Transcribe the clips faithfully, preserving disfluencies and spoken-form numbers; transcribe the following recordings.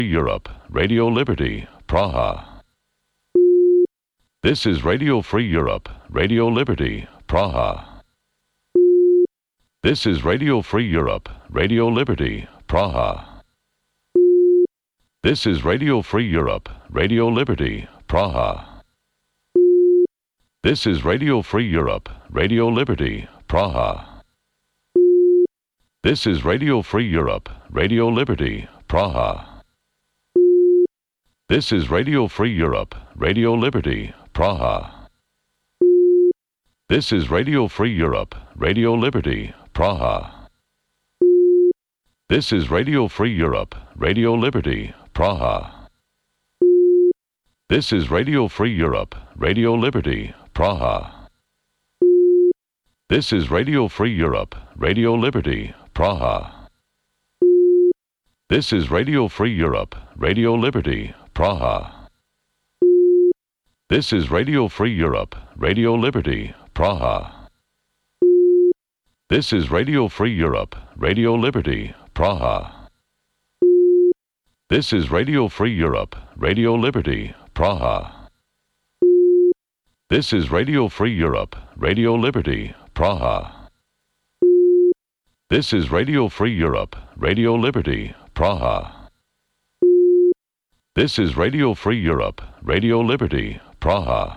Europe, Radio Liberty, Praha. This is Radio Free Europe, Radio Liberty, Praha. This is Radio Free Europe, Radio Liberty, Praha. This is Radio Free Europe, Radio Liberty, Praha. This is Radio Free Europe, Radio Liberty, Praha. This is Radio Free Europe, Radio Liberty, Praha. This is Radio Free Europe, Radio Liberty, Praha. This is Radio Free Europe, Radio Liberty, Praha. This is Radio Free Europe, Radio Liberty, Praha. This is Radio Free Europe, Radio Liberty, Praha. This is Radio Free Europe, Radio Liberty, Praha. This is Radio Free Europe, Radio Liberty, Praha. This is Radio Free Europe, Radio Liberty, Praha. This is Radio Free Europe, Radio Liberty, Praha. This is Radio Free Europe, Radio Liberty, Praha. This is Radio Free Europe, Radio Liberty, Praha. This is Radio Free Europe, Radio Liberty, Praha. This is Radio Free Europe, Radio Liberty, Praha.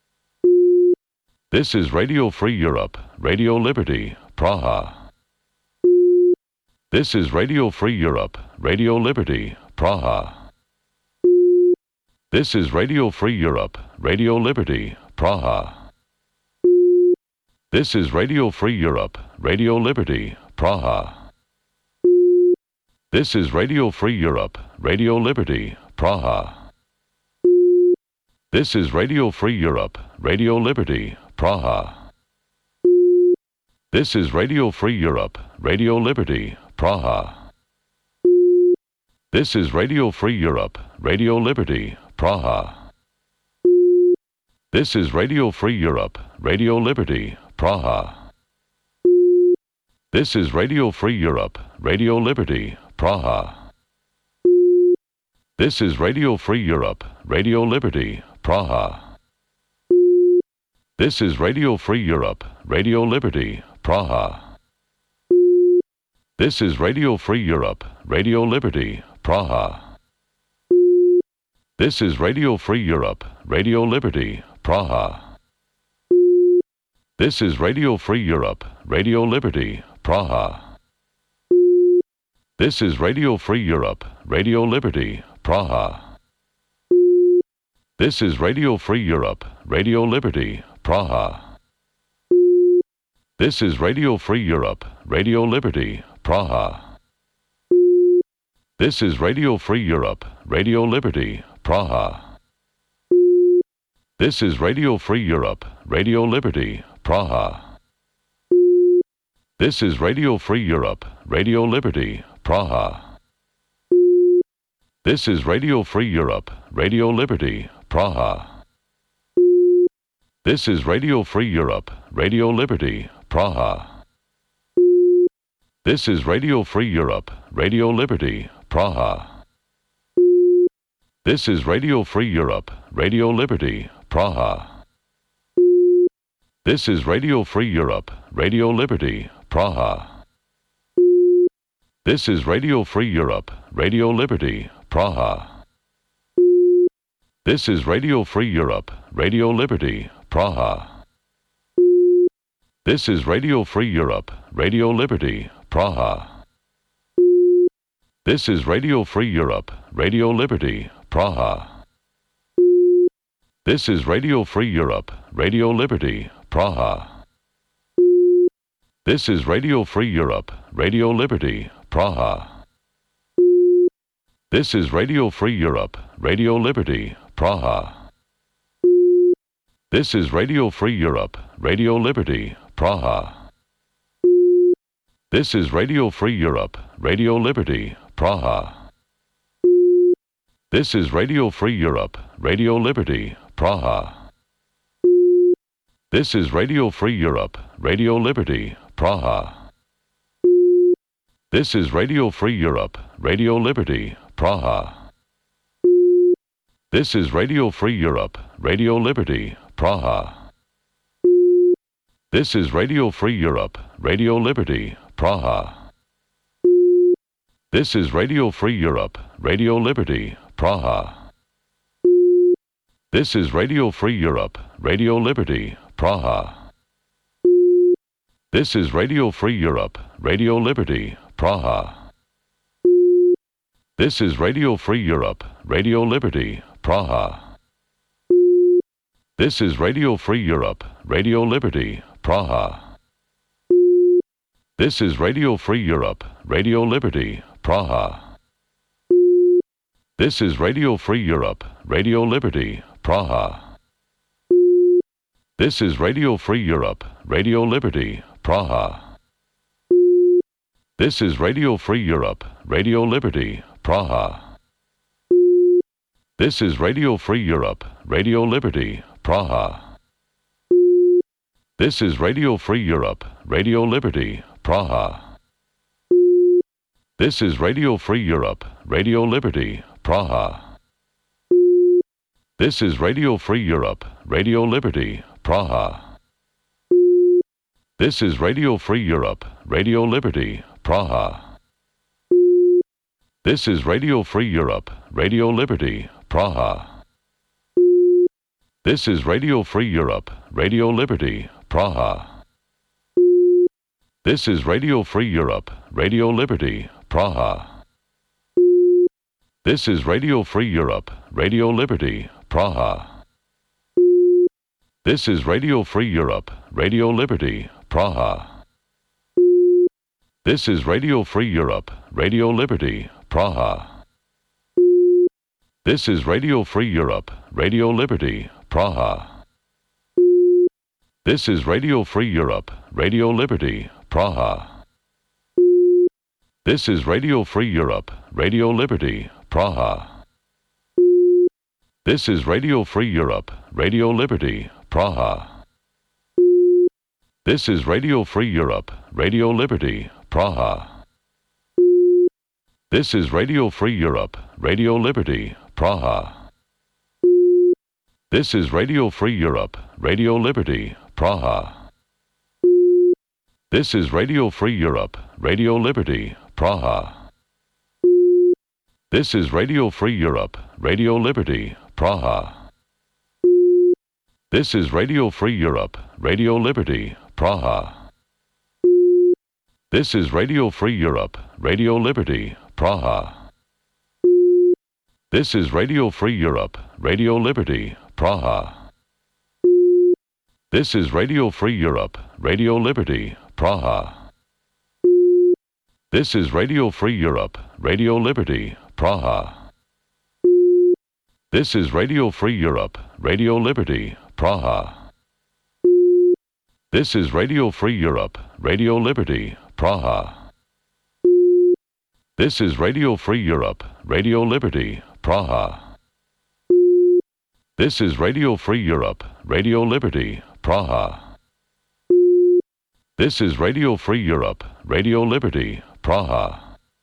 This is Radio Free Europe, Radio Liberty, Praha. This is Radio Free Europe, Radio Liberty, Praha. This is Radio Free Europe, Radio Liberty, Praha. This is Radio Free Europe, Radio Liberty, Praha. This is Radio Free Europe, Radio Liberty, Praha. This is Radio Free Europe, Radio Liberty, Praha. This is Radio Free Europe, Radio Liberty, Praha. This is Radio Free Europe, Radio Liberty, Praha. This is Radio Free Europe, Radio Liberty, Praha. This is Radio Free Europe, Radio Liberty, Praha. This is Radio Free Europe, Radio Liberty, Praha. This is Radio Free Europe, Radio Liberty, Praha. This is Radio Free Europe, Radio Liberty, Praha. This is Radio Free Europe, Radio Liberty, Praha. This is Radio Free Europe, Radio Liberty, Praha. This is Radio Free Europe, Radio Liberty, Praha. This is Radio Free Europe, Radio Liberty, Praha. This is Radio Free Europe, Radio Liberty, Praha. This is Radio Free Europe, Radio Liberty, Praha. This is Radio Free Europe, Radio Liberty, Praha. This is Radio Free Europe, Radio Liberty, Praha. This is Radio Free Europe, Radio Liberty, Praha. This is Radio Free Europe, Radio Liberty, Praha. This is Radio Free Europe, Radio Liberty, Praha. This is Radio Free Europe, Radio Liberty, Praha. This is Radio Free Europe, Radio Liberty, Praha. This is Radio Free Europe, Radio Liberty, Praha. This is Radio Free Europe, Radio Liberty, Praha. This is Radio Free Europe, Radio Liberty, Praha. This is Radio Free Europe, Radio Liberty, Praha. This is Radio Free Europe, Radio Liberty, Praha. This is Radio Free Europe, Radio Liberty, Praha. This is Radio Free Europe, Radio Liberty, Praha. This is Radio Free Europe, Radio Liberty, Praha. This is Radio Free Europe, Radio Liberty, Praha. This is Radio Free Europe, Radio Liberty, Praha. This is Radio Free Europe, Radio Liberty, Praha. This is Radio Free Europe, Radio Liberty, Praha. This is Radio Free Europe, Radio Liberty, Praha. This is Radio Free Europe, Radio Liberty, Praha. This is Radio Free Europe, Radio Liberty, Praha. This is Radio Free Europe, Radio Liberty, Praha. This is Radio Free Europe, Radio Liberty, Praha. This is Radio Free Europe, Radio Liberty, Praha. This is Radio Free Europe, Radio Liberty, Praha. This is Radio Free Europe, Radio Liberty, Praha. This is Radio Free Europe, Radio Liberty, Praha. This is Radio Free Europe, Radio Liberty, Praha. This is Radio Free Europe, Radio Liberty, Praha. This is Radio Free Europe, Radio Liberty, Praha. This is Radio Free Europe, Radio Liberty, Praha. This is Radio Free Europe, Radio Liberty, Praha. This is Radio Free Europe, Radio Liberty, Praha. This is Radio Free Europe, Radio Liberty, Praha. This is Radio Free Europe, Radio Liberty, Praha. This is Radio Free Europe, Radio Liberty, Praha. This is Radio Free Europe, Radio Liberty, Praha. This is Radio Free Europe, Radio Liberty, Praha. This is Radio Free Europe, Radio Liberty, Praha. This is Radio Free Europe, Radio Liberty, Praha. This is Radio Free Europe, Radio Liberty, Praha. This is Radio Free Europe, Radio Liberty, Praha. This is Radio Free Europe, Radio Liberty, Praha. This is Radio Free Europe, Radio Liberty, Praha. This is Radio Free Europe, Radio Liberty, Praha. This is Radio Free Europe, Radio Liberty, Praha. This is Radio Free Europe, Radio Liberty, Praha. This is Radio Free Europe, Radio Liberty, Praha. This is Radio Free Europe, Radio Liberty, Praha. This is Radio Free Europe, Radio Liberty, Praha. This is Radio Free Europe, Radio Liberty, Praha. This is Radio Free Europe, Radio Liberty, Praha. This is Radio Free Europe, Radio Liberty, Praha. This is Radio Free Europe, Radio Liberty, Praha. This is Radio Free Europe, Radio Liberty, Praha. This is Radio Free Europe, Radio Liberty, Praha. This is Radio Free Europe, Radio Liberty, Praha. This is Radio Free Europe, Radio Liberty, Praha. This is Radio Free Europe, Radio Liberty, Praha.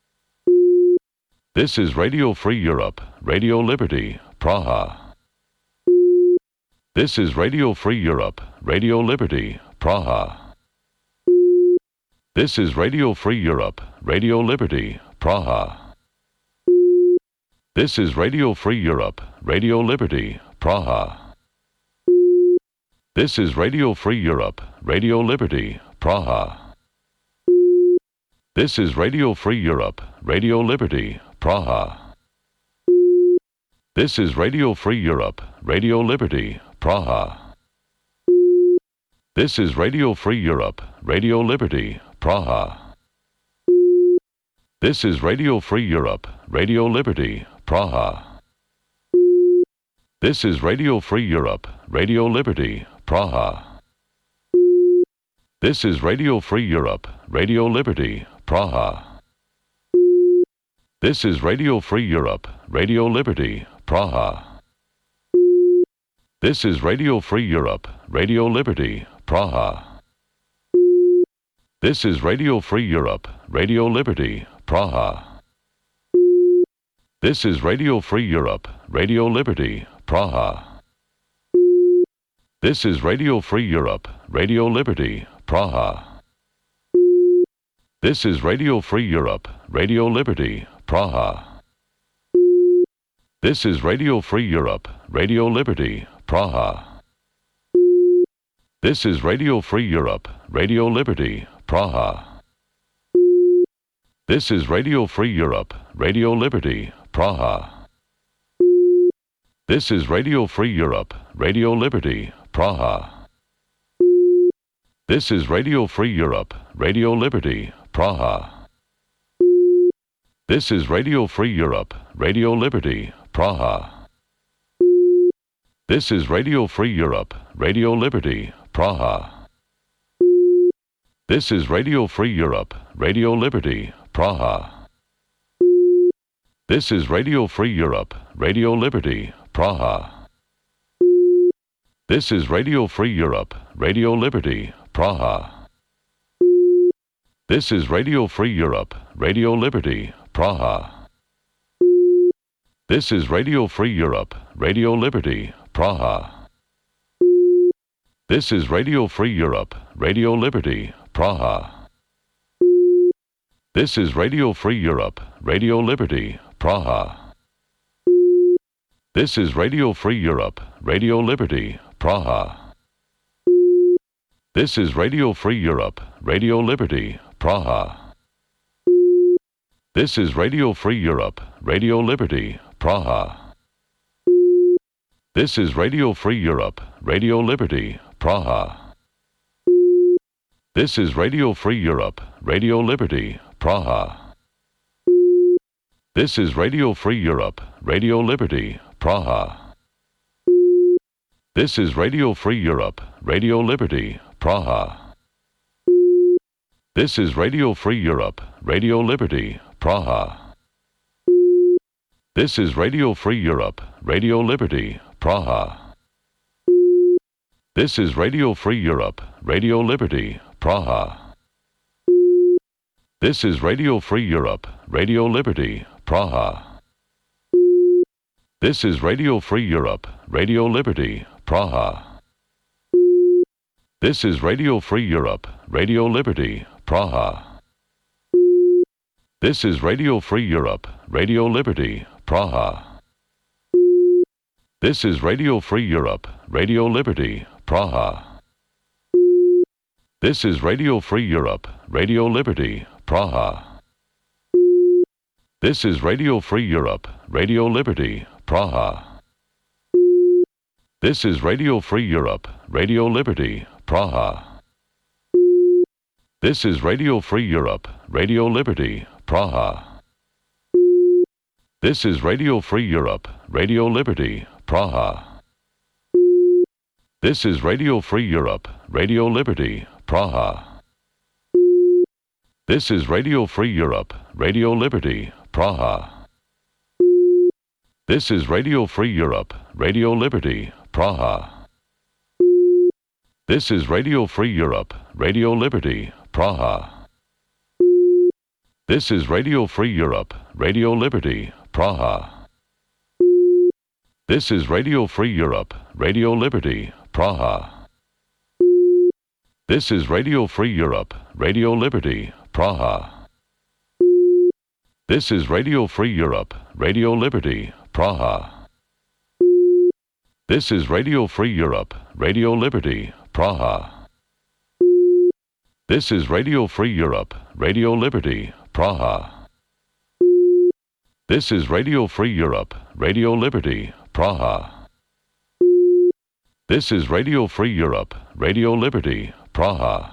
This is Radio Free Europe, Radio Liberty, Praha. This is Radio Free Europe, Radio Liberty, Praha. This is Radio Free Europe, Radio Liberty, Praha. This is Radio Free Europe, Radio Liberty, Praha. This is Radio Free Europe, Radio Liberty, Praha. This is Radio Free Europe, Radio Liberty, Praha. This is Radio Free Europe, Radio Liberty, Praha. This is Radio Free Europe, Radio Liberty, Praha. This is Radio Free Europe, Radio Liberty, Praha. This is Radio Free Europe, Radio Liberty, Praha. This is Radio Free Europe, Radio Liberty, Praha. This is Radio Free Europe, Radio Liberty, Praha. This is Radio Free Europe, Radio Liberty, Praha. This is Radio Free Europe, Radio Liberty, Praha. This is Radio Free Europe, Radio Liberty, Praha. This is Radio Free Europe, Radio Liberty, Praha. This is Radio Free Europe, Radio Liberty, Praha. This is Radio Free Europe, Radio Liberty, Praha. This is Radio Free Europe, Radio Liberty, Praha. This is Radio Free Europe, Radio Liberty, Praha. This is Radio Free Europe, Radio Liberty, Praha. This is Radio Free Europe, Radio Liberty, Praha. This is Radio Free Europe, Radio Liberty, Praha. This is Radio Free Europe, Radio Liberty, Praha. This is Radio Free Europe, Radio Liberty, Praha. This is Radio Free Europe, Radio Liberty, Praha. This is Radio Free Europe, Radio Liberty, Praha. This is Radio Free Europe, Radio Liberty, Praha. This is Radio Free Europe, Radio Liberty, Praha. This is Radio Free Europe, Radio Liberty, Praha. This is Radio Free Europe, Radio Liberty, Praha. This is Radio Free Europe, Radio Liberty, Praha. This is Radio Free Europe, Radio Liberty, Praha. This is Radio Free Europe, Radio Liberty, Praha. This is Radio Free Europe, Radio Liberty, Praha. This is Radio Free Europe, Radio Liberty, Praha. This is Radio Free Europe, Radio Liberty, Praha. This is Radio Free Europe, Radio Liberty, Praha. This is Radio Free Europe, Radio Liberty, Praha. This is Radio Free Europe, Radio Liberty, Praha. This is Radio Free Europe, Radio Liberty, Praha. This is Radio Free Europe, Radio Liberty, Praha. This is Radio Free Europe, Radio Liberty, Praha. This is Radio Free Europe, Radio Liberty, Praha. This is Radio Free Europe, Radio Liberty, Praha. This is Radio Free Europe, Radio Liberty, Praha. This is Radio Free Europe, Radio Liberty, Praha. This is Radio Free Europe, Radio Liberty, Praha. This is Radio Free Europe, Radio Liberty, Praha. This is Radio Free Europe, Radio Liberty, Praha. This is Radio Free Europe, Radio Liberty, Praha. This is Radio Free Europe, Radio Liberty, Praha. This is Radio Free Europe, Radio Liberty, Praha. This is Radio Free Europe, Radio Liberty, Praha. This is Radio Free Europe, Radio Liberty, Praha. This is Radio Free Europe, Radio Liberty, Praha. This is Radio Free Europe, Radio Liberty, Praha. This is Radio Free Europe, Radio Liberty, Praha. This is Radio Free Europe, Radio Liberty, Praha. This is Radio Free Europe, Radio Liberty, Praha. This is Radio Free Europe, Radio Liberty, Praha. This is Radio Free Europe, Radio Liberty, Praha. This is Radio Free Europe, Radio Liberty, Praha.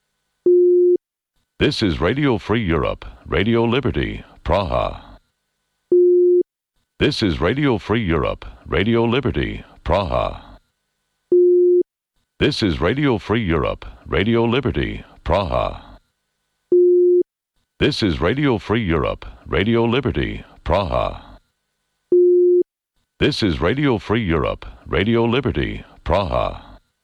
This is Radio Free Europe, Radio Liberty, Praha. This is Radio Free Europe, Radio Liberty, Praha. This is Radio Free Europe, Radio Liberty, Praha. This is Radio Free Europe, Radio Liberty, Praha. This is Radio Free Europe, Radio Liberty, Praha.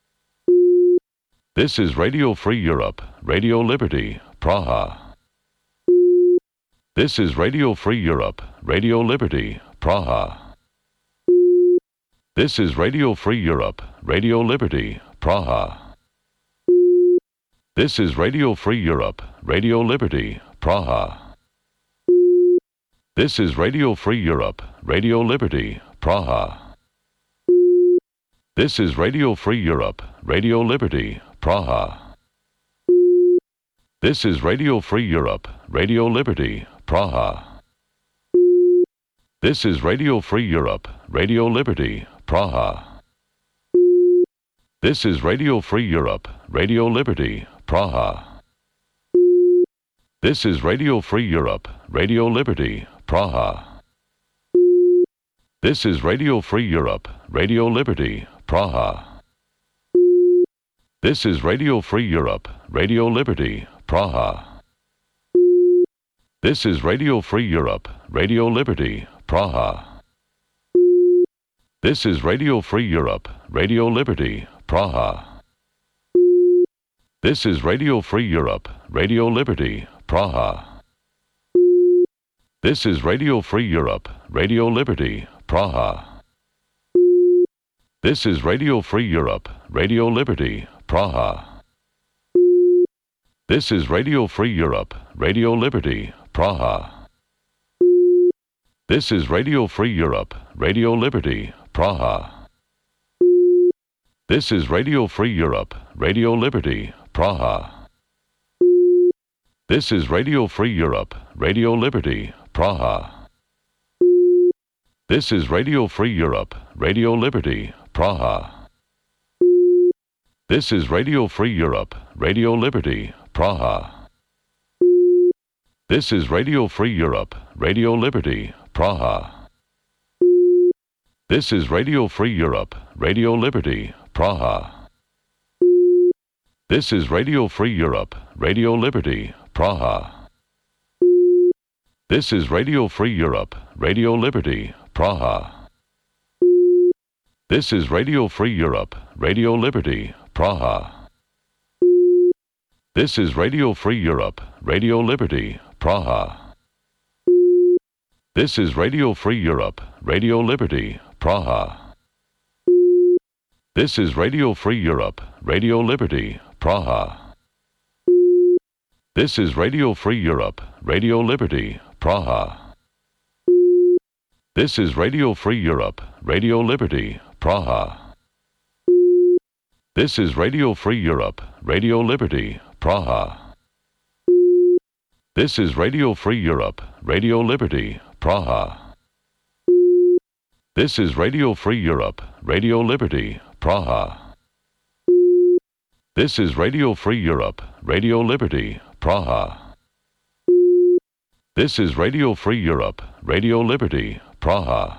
This is Radio Free Europe, Radio Liberty, Praha. This is Radio Free Europe, Radio Liberty, Praha. This is Radio Free Europe, Radio Liberty, Praha. This is Radio Free Europe, Radio Liberty, Praha. This is Radio Free Europe, Radio Liberty, Praha. This is Radio Free Europe, Radio Liberty, Praha. This is Radio Free Europe, Radio Liberty, Praha. This is Radio Free Europe, Radio Liberty, Praha. This is Radio Free Europe, Radio Liberty, Praha. This is Radio Free Europe, Radio Liberty, Praha. This is Radio Free Europe, Radio Liberty, Praha. This is Radio Free Europe, Radio Liberty, Praha. This is Radio Free Europe, Radio Liberty, Praha. This is Radio Free Europe, Radio Liberty, Praha. This is Radio Free Europe, Radio Liberty, Praha. This is Radio Free Europe, Radio Liberty, Praha. This is Radio Free Europe, Radio Liberty, Praha. This is Radio Free Europe, Radio Liberty, Praha. This is Radio Free Europe, Radio Liberty, Praha. This is Radio Free Europe, Radio Liberty, Praha. This is Radio Free Europe, Radio Liberty, Praha. This is Radio Free Europe, Radio Liberty, Praha. This is Radio Free Europe, Radio Liberty, Praha. This is Radio Free Europe, Radio Liberty, Praha. This is Radio Free Europe, Radio Liberty, Praha. This is Radio Free Europe, Radio Liberty, Praha. This is Radio Free Europe, Radio Liberty, Praha. This is Radio Free Europe, Radio Liberty, Praha. This is Radio Free Europe, Radio Liberty, Praha. This is Radio Free Europe, Radio Liberty, Praha. This is Radio Free Europe, Radio Liberty, Praha. This is Radio Free Europe, Radio Liberty, Praha. This is Radio Free Europe, Radio Liberty, Praha. This is Radio Free Europe, Radio Liberty, Praha. This is Radio Free Europe, Radio Liberty, Praha. This is Radio Free Europe, Radio Liberty, Praha. This is Radio Free Europe, Radio Liberty, Praha. This is Radio Free Europe, Radio Liberty, Praha.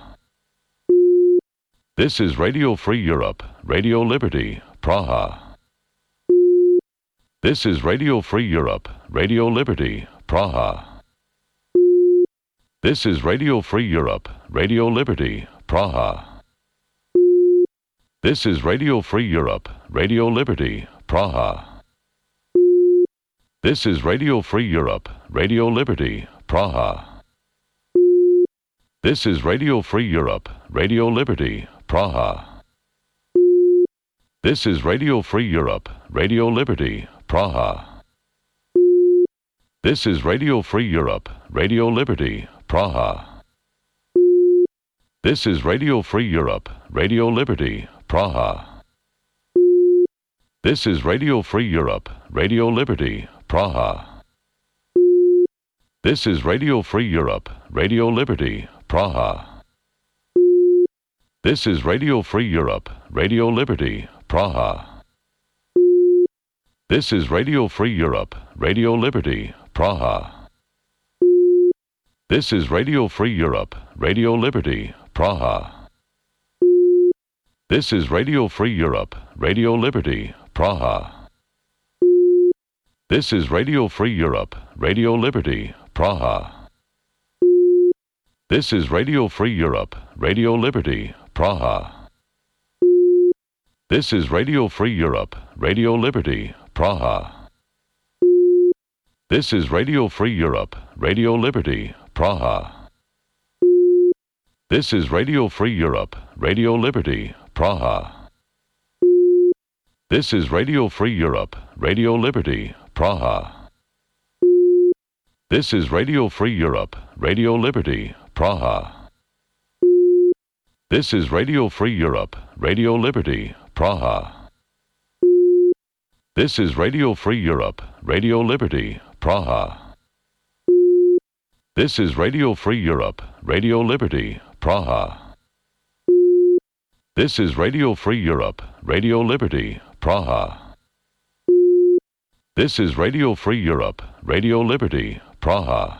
This is Radio Free Europe, Radio Liberty, Praha. This is Radio Free Europe, Radio Liberty, Praha. This is Radio Free Europe, Radio Liberty, Praha. This is Radio Free Europe, Radio Liberty, Praha. This is Radio Free Europe, Radio Liberty, Praha. This is Radio Free Europe, Radio Liberty, Praha. This is Radio Free Europe, Radio Liberty, Praha. This is Radio Free Europe, Radio Liberty, Praha. This is Radio Free Europe, Radio Liberty, Praha. This is Radio Free Europe, Radio Liberty, Praha. This is Radio Free Europe, Radio Liberty, Praha. This is Radio Free Europe, Radio Liberty, Praha. This is Radio Free Europe, Radio Liberty, Praha. This is Radio Free Europe, Radio Liberty, Praha. This is Radio Free Europe, Radio Liberty, Praha. This is Radio Free Europe, Radio Liberty, Praha. This is Radio Free Europe, Radio Liberty, Praha. This is Radio Free Europe, Radio Liberty, Praha. This is Radio Free Europe, Radio Liberty, Praha. This is Radio Free Europe, Radio Liberty, Praha. This is Radio Free Europe, Radio Liberty, Praha. This is Radio Free Europe, Radio Liberty, Praha. This is Radio Free Europe, Radio Liberty, Praha. This is Radio Free Europe, Radio Liberty, Praha. This is Radio Free Europe, Radio Liberty, Praha. This is Radio Free Europe, Radio Liberty, Praha. This is Radio Free Europe, Radio Liberty, Praha.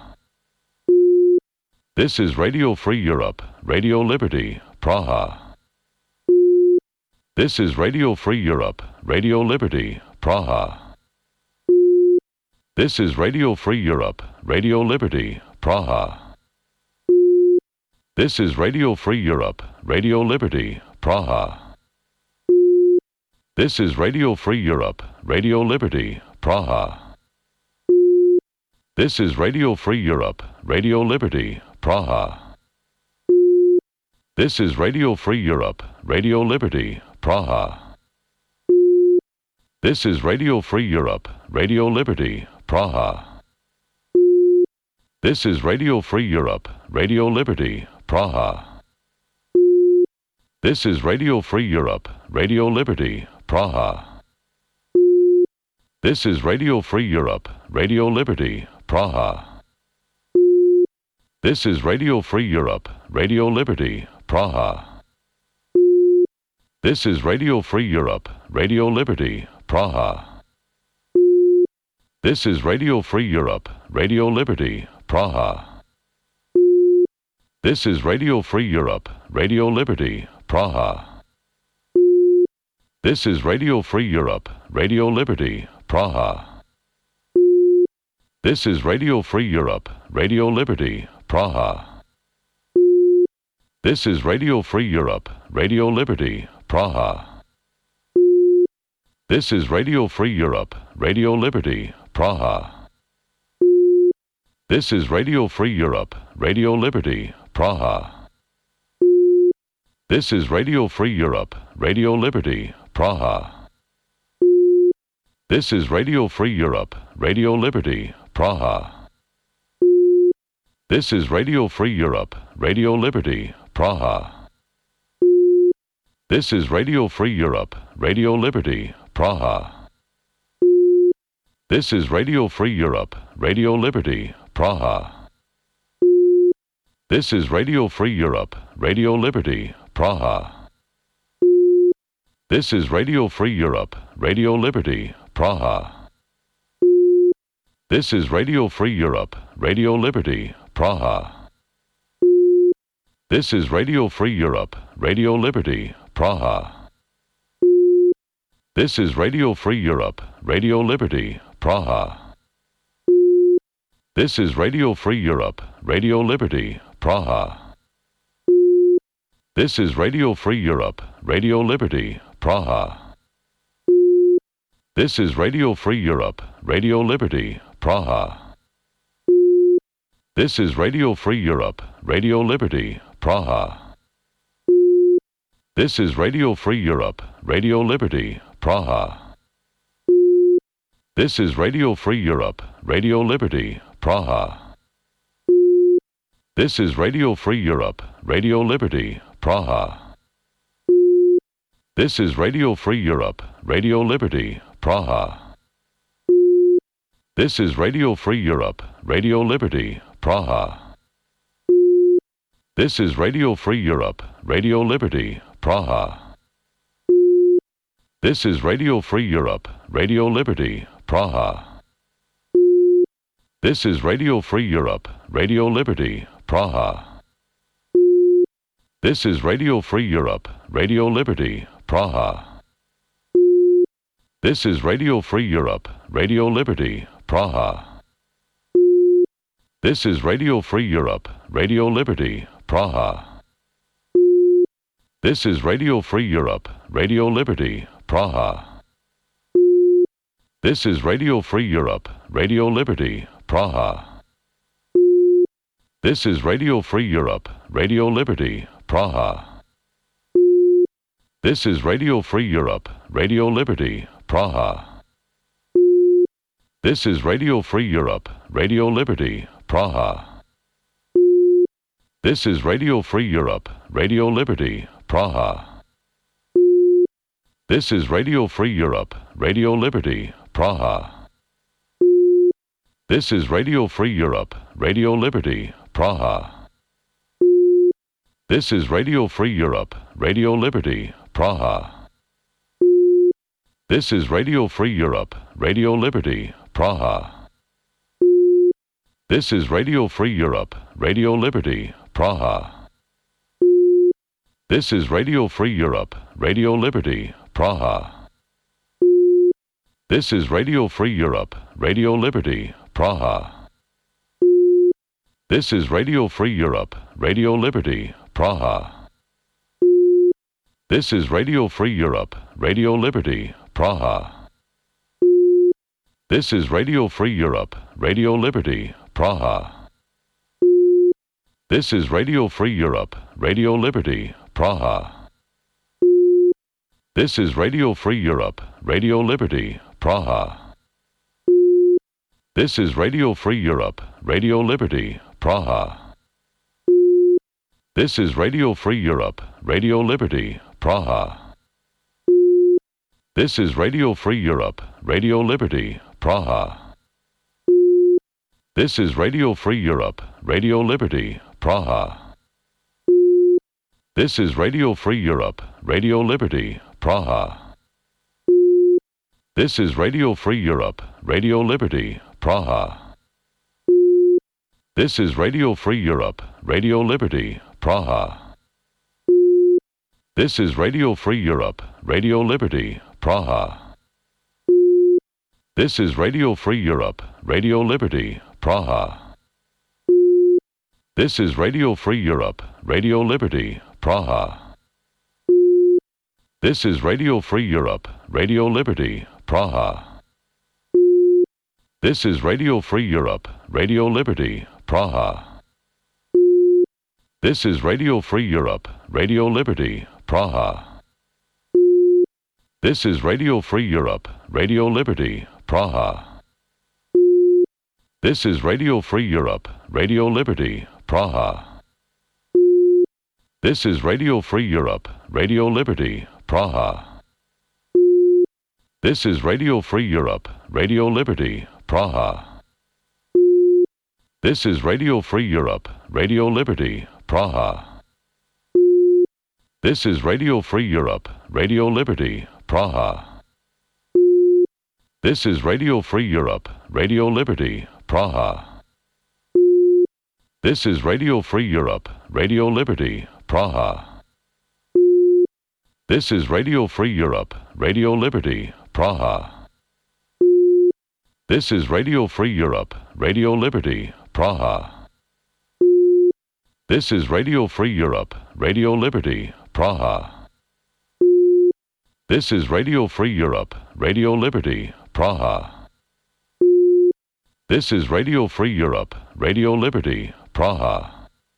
This is Radio Free Europe, Radio Liberty, Praha. This is Radio Free Europe, Radio Liberty, Praha. This is Radio Free Europe, Radio Liberty, Praha. This is Radio Free Europe, Radio Liberty, Praha. This is Radio Free Europe, Radio Liberty, Praha. This is Radio Free Europe, Radio Liberty, Praha. This is Radio Free Europe, Radio Liberty, Praha. This is Radio Free Europe, Radio Liberty, Praha. This is Radio Free Europe, Radio Liberty, Praha. This is Radio Free Europe, Radio Liberty, Praha. This is Radio Free Europe, Radio Liberty, Praha. This is Radio Free Europe, Radio Liberty, Praha. This is Radio Free Europe, Radio Liberty, Praha. This is Radio Free Europe, Radio Liberty, Praha. This is Radio Free Europe, Radio Liberty, Praha. This is Radio Free Europe, Radio Liberty, Praha. This is Radio Free Europe, Radio Liberty, Praha. This is Radio Free Europe, Radio Liberty, Praha. This is Radio Free Europe, Radio Liberty, Praha. This is Radio Free Europe, Radio Liberty, Praha. This is Radio Free Europe, Radio Liberty, Praha. This is Radio Free Europe, Radio Liberty, Praha. This is Radio Free Europe, Radio Liberty, Praha. This is Radio Free Europe, Radio Liberty, Praha. This is Radio Free Europe, Radio Liberty, Praha. This is Radio Free Europe, Radio Liberty, Praha. This is Radio Free Europe, Radio Liberty, Praha. This is Radio Free Europe, Radio Liberty, Praha. This is Radio Free Europe, Radio Liberty, Praha. This is Radio Free Europe, Radio Liberty, Praha. This is Radio Free Europe, Radio Liberty, Praha. This is Radio Free Europe, Radio Liberty, Praha. This is Radio Free Europe, Radio Liberty, Praha. This is Radio Free Europe, Radio Liberty, Praha. This is Radio Free Europe, Radio Liberty, Praha. This is Radio Free Europe, Radio Liberty, Praha. This is Radio Free Europe, Radio Liberty, Praha. This is Radio Free Europe, Radio Liberty, Praha. This is Radio Free Europe, Radio Liberty, Praha. This is Radio Free Europe, Radio Liberty, Praha. This is Radio Free Europe, Radio Liberty, Praha. This is Radio Free Europe, Radio Liberty, Praha. This is Radio Free Europe, Radio Liberty, Praha. This is Radio Free Europe, Radio Liberty, Praha. This is Radio Free Europe, Radio Liberty, Praha. This is Radio Free Europe, Radio Liberty, Praha. This is Radio Free Europe, Radio Liberty, Praha. This is Radio Free Europe, Radio Liberty, Praha. This is Radio Free Europe, Radio Liberty, Praha. This is Radio Free Europe, Radio Liberty, Praha. This is Radio Free Europe, Radio Liberty, Praha. This is Radio Free Europe, Radio Liberty, Praha. This is Radio Free Europe, Radio Liberty, Praha. This is Radio Free Europe, Radio Liberty, Praha. This is Radio Free Europe, Radio Liberty, Praha. This is Radio Free Europe, Radio Liberty, Praha. This is Radio Free Europe, Radio Liberty, Praha. This is Radio Free Europe, Radio Liberty, Praha. This is Radio Free Europe, Radio Liberty, Praha. This is Radio Free Europe, Radio Liberty, Praha. This is Radio Free Europe, Radio Liberty, Praha. This is Radio Free Europe, Radio Liberty, Praha. This is Radio Free Europe, Radio Liberty, Praha. This is Radio Free Europe, Radio Liberty, Praha. This is Radio Free Europe, Radio Liberty, Praha. This is Radio Free Europe, Radio Liberty, Praha. This is Radio Free Europe, Radio Liberty, Praha. This is Radio Free Europe, Radio Liberty, Praha. This is Radio Free Europe, Radio Liberty, Praha. This is Radio Free Europe, Radio Liberty, Praha. This is Radio Free Europe, Radio Liberty, Praha. This is Radio Free Europe, Radio Liberty, Praha. This is Radio Free Europe, Radio Liberty, Praha. This is Radio Free Europe, Radio Liberty, Praha. This is Radio Free Europe, Radio Liberty, Praha. This is Radio Free Europe, Radio Liberty, Praha. This is Radio Free Europe, Radio Liberty, Praha. This is Radio Free Europe, Radio Liberty, Praha. This is Radio Free Europe, Radio Liberty, Praha. This is Radio Free Europe, Radio Liberty, Praha. This is Radio Free Europe, Radio Liberty, Praha. This is Radio Free Europe, Radio Liberty, Praha. This is Radio Free Europe, Radio Liberty, Praha. This is Radio Free Europe, Radio Liberty, Praha. This is Radio Free Europe, Radio Liberty, Praha. This is Radio Free Europe, Radio Liberty, Praha. This is Radio Free Europe, Radio Liberty, Praha. This is Radio Free Europe, Radio Liberty, Praha. This is Radio Free Europe, Radio Liberty, Praha.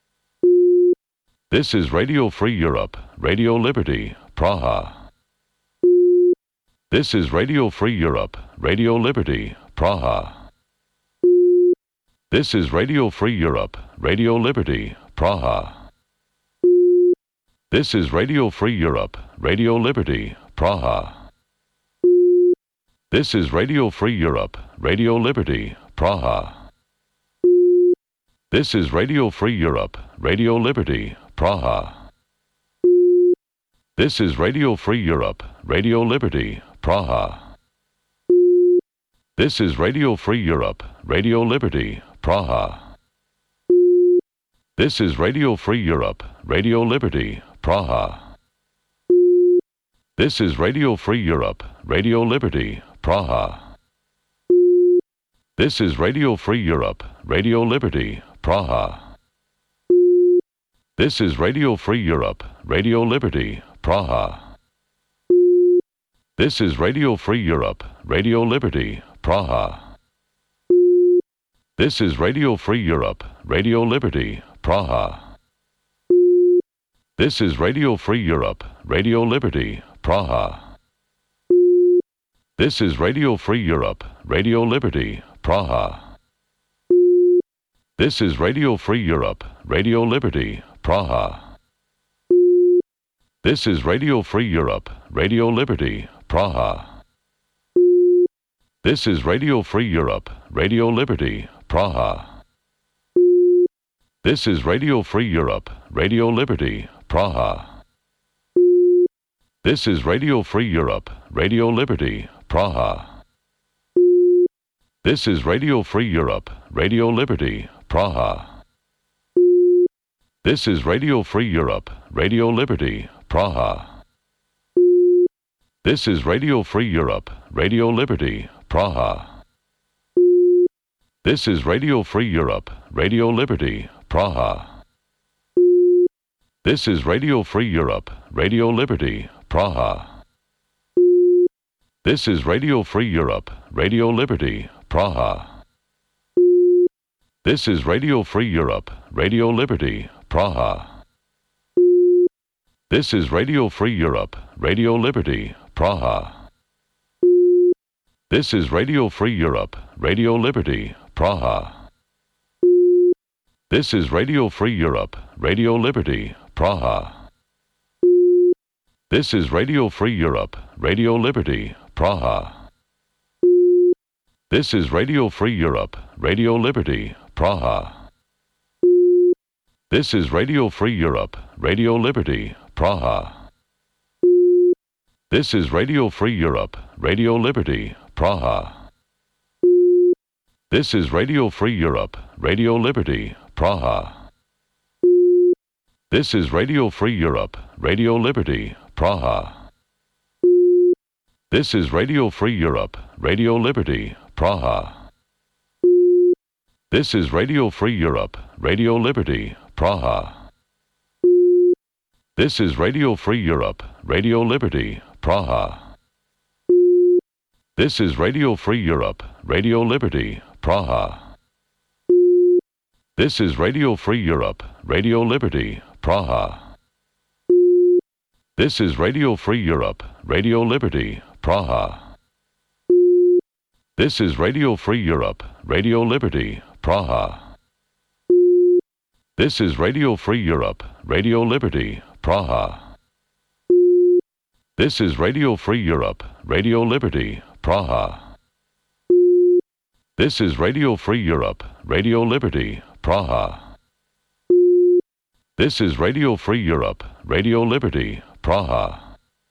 This is Radio Free Europe, Radio Liberty, Praha. This is Radio Free Europe, Radio Liberty, Praha. This is Radio Free Europe, Radio Liberty, Praha. This is Radio Free Europe, Radio Liberty, Praha. This is Radio Free Europe, Radio Liberty, Praha. This is Radio Free Europe, Radio Liberty, Praha. This is Radio Free Europe, Radio Liberty, Praha. This is Radio Free Europe, Radio Liberty, Praha. This is Radio Free Europe, Radio Liberty, Praha. This is Radio Free Europe, Radio Liberty, Praha. This is Radio Free Europe, Radio Liberty, Praha. This is Radio Free Europe, Radio Liberty, Praha. This is Radio Free Europe, Radio Liberty, Praha. This is Radio Free Europe, Radio Liberty, Praha. This is Radio Free Europe, Radio Liberty, Praha. This is Radio Free Europe, Radio Liberty, Praha. This is Radio Free Europe, Radio Liberty, Praha. This is Radio Free Europe, Radio Liberty, Praha. This is Radio Free Europe, Radio Liberty, Praha. This is Radio Free Europe, Radio Liberty, Praha. This is Radio Free Europe, Radio Liberty, Praha. This is Radio Free Europe, Radio Liberty, Praha. This is Radio Free Europe, Radio Liberty, Praha. This is Radio Free Europe, Radio Liberty, Praha. This is Radio Free Europe, Radio Liberty, Praha. This is Radio Free Europe, Radio Liberty, Praha. This is Radio Free Europe, Radio Liberty, Praha. This is Radio Free Europe, Radio Liberty, Praha. This is Radio Free Europe, Radio Liberty, Praha. This is Radio Free Europe, Radio Liberty, Praha. This is Radio Free Europe, Radio Liberty, Praha. This is Radio Free Europe, Radio Liberty, Praha. This is Radio Free Europe, Radio Liberty, Praha. This is Radio Free Europe, Radio Liberty, Praha. This is Radio Free Europe, Radio Liberty, Praha. This is Radio Free Europe, Radio Liberty, Praha. This is Radio Free Europe, Radio Liberty, Praha. This is Radio Free Europe, Radio Liberty, Praha. This is Radio Free Europe, Radio Liberty, Praha. This is Radio Free Europe, Radio Liberty, Praha. This is Radio Free Europe, Radio Liberty, Praha. This is Radio Free Europe, Radio Liberty, Praha. This is Radio Free Europe, Radio Liberty, Praha. This is Radio Free Europe, Radio Liberty, Praha. This is Radio Free Europe, Radio Liberty, Praha. This is Radio Free Europe, Radio Liberty, Praha. This is Radio Free Europe, Radio Liberty, Praha. This is Radio Free Europe, Radio Liberty, Praha.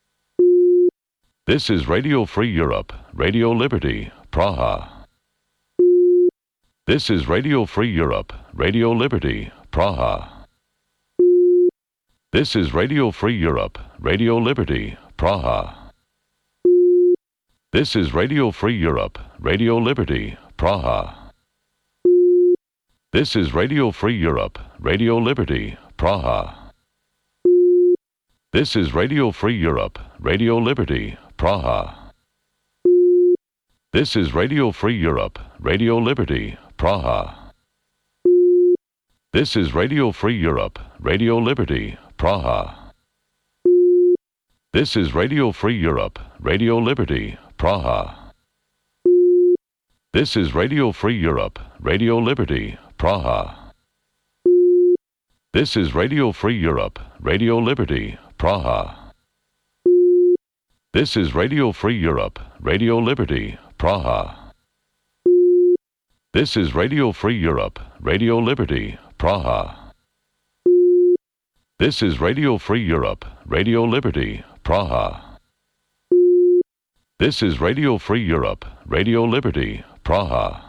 This is Radio Free Europe, Radio Liberty, Praha. This is Radio Free Europe, Radio Liberty, Praha. This is Radio Free Europe, Radio Liberty, Praha. This is Radio Free Europe, Radio Liberty, Praha. This is Radio Free Europe, Radio Liberty, Praha. This is Radio Free Europe, Radio Liberty, Praha. This is Radio Free Europe, Radio Liberty, Praha. This is Radio Free Europe, Radio Liberty, Praha. This is Radio Free Europe, Radio Liberty, Praha. This is Radio Free Europe, Radio Liberty, Praha. This is Radio Free Europe, Radio Liberty, Praha. This is Radio Free Europe, Radio Liberty, Praha. This is Radio Free Europe, Radio Liberty, Praha. This is Radio Free Europe, Radio Liberty, Praha. This is Radio Free Europe, Radio Liberty, Praha.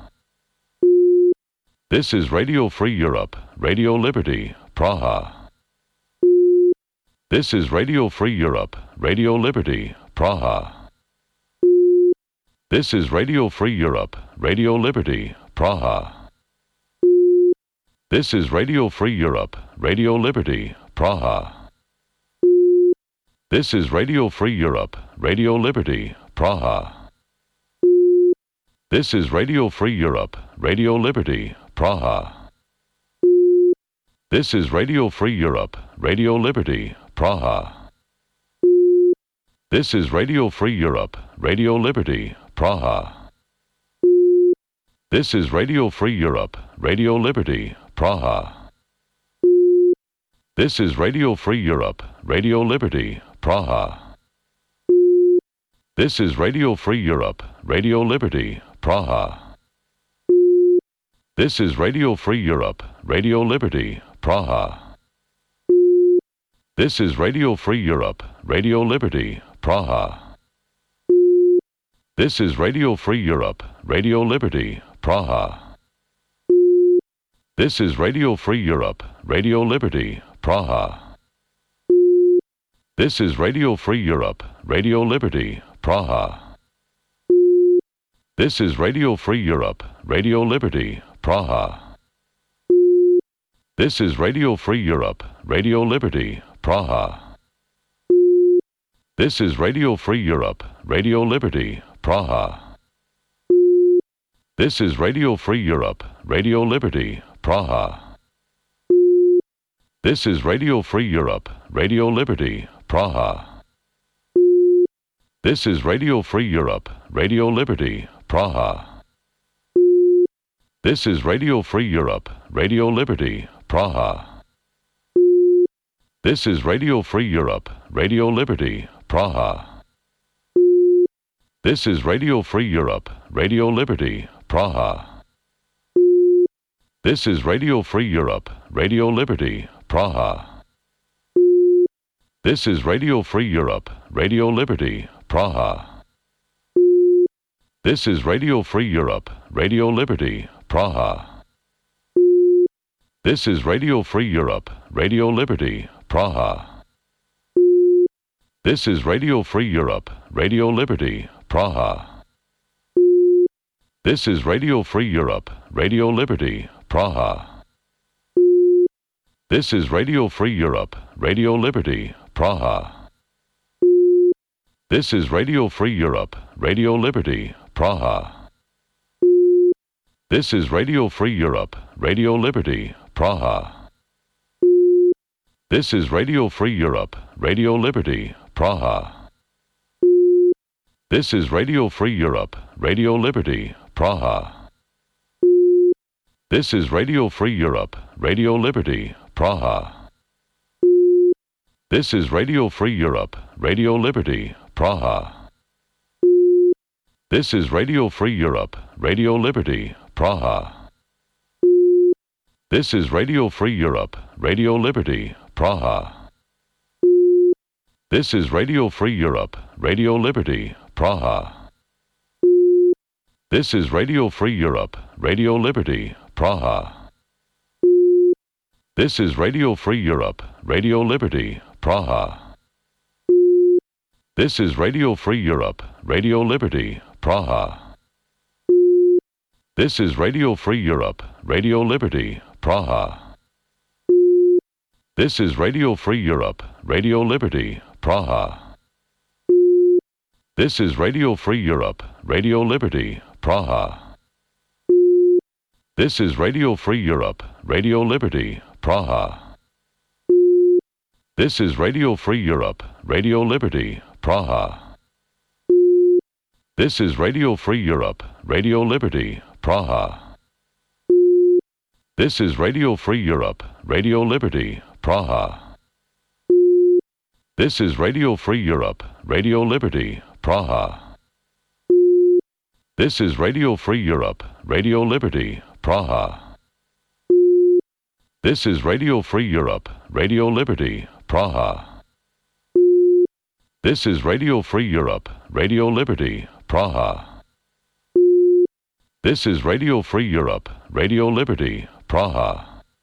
This is Radio Free Europe, Radio Liberty, Praha. This is Radio Free Europe, Radio Liberty, Praha. This is Radio Free Europe, Radio Liberty, Praha. This is Radio Free Europe, Radio Liberty, Praha. This is Radio Free Europe, Radio Liberty, Praha. This is Radio Free Europe, Radio Liberty, Praha. This is Radio Free Europe, Radio Liberty, Praha. This is Radio Free Europe, Radio Liberty, Praha. This is Radio Free Europe, Radio Liberty, Praha. This is Radio Free Europe, Radio Liberty, Praha. This is Radio Free Europe, Radio Liberty, Praha. This is Radio Free Europe, Radio Liberty, Praha. This is Radio Free Europe, Radio Liberty, Praha. This is Radio Free Europe, Radio Liberty, Praha. This is Radio Free Europe, Radio Liberty, Praha. This is Radio Free Europe, Radio Liberty, Praha. This is Radio Free Europe, Radio Liberty, Praha. This is Radio Free Europe, Radio Liberty, Praha. This is Radio Free Europe, Radio Liberty, Praha. This is Radio Free Europe, Radio Liberty, Praha. This is Radio Free Europe, Radio Liberty, Praha. This is Radio Free Europe, Radio Liberty, Praha. This is Radio Free Europe, Radio Liberty, Praha. This is Radio Free Europe, Radio Liberty, Praha. This is Radio Free Europe, Radio Liberty, Praha. This is Radio Free Europe, Radio Liberty, Praha. This is Radio Free Europe, Radio Liberty, Praha. This is Radio Free Europe, Radio Liberty, Praha. This is Radio Free Europe, Radio Liberty, Praha. This is Radio Free Europe, Radio Liberty, Praha. This is Radio Free Europe, Radio Liberty, Praha. This is Radio Free Europe, Radio Liberty, Praha. This is Radio Free Europe, Radio Liberty, Praha. This is Radio Free Europe, Radio Liberty, Praha. This is Radio Free Europe, Radio Liberty, Praha. This is Radio Free Europe, Radio Liberty, Praha. This is Radio Free Europe, Radio Liberty, Praha. This is Radio Free Europe, Radio Liberty, Praha. This is Radio Free Europe, Radio Liberty, Praha. This is Radio Free Europe, Radio Liberty, Praha. This is Radio Free Europe, Radio Liberty, Praha. This is Radio Free Europe, Radio Liberty, Praha. This is Radio Free Europe, Radio Liberty, Praha. This is Radio Free Europe, Radio Liberty, Praha. This is Radio Free Europe, Radio Liberty, Praha. This is Radio Free Europe, Radio Liberty, Praha. This is Radio Free Europe, Radio Liberty, Praha. This is Radio Free Europe, Radio Liberty, Praha. This is Radio Free Europe, Radio Liberty, Praha. This is Radio Free Europe, Radio Liberty, Praha. This is Radio Free Europe, Radio Liberty, Praha. This is Radio Free Europe, Radio Liberty, Praha. This is Radio Free Europe, Radio Liberty, Praha. This is Radio Free Europe, Radio Liberty, Praha. This is Radio Free Europe, Radio Liberty, Praha. This is Radio Free Europe, Radio Liberty, Praha.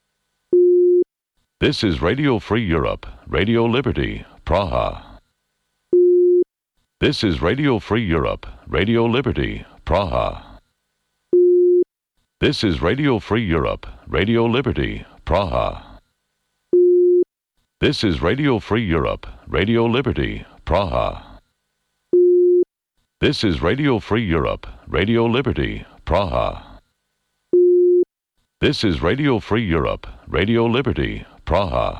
This is Radio Free Europe, Radio Liberty, Praha. This is Radio Free Europe, Radio Liberty, Praha. This is Radio Free Europe, Radio Liberty, Praha. This is Radio Free Europe, Radio Liberty, Praha. This is Radio Free Europe, Radio Liberty, Praha. This is Radio Free Europe, Radio Liberty, Praha.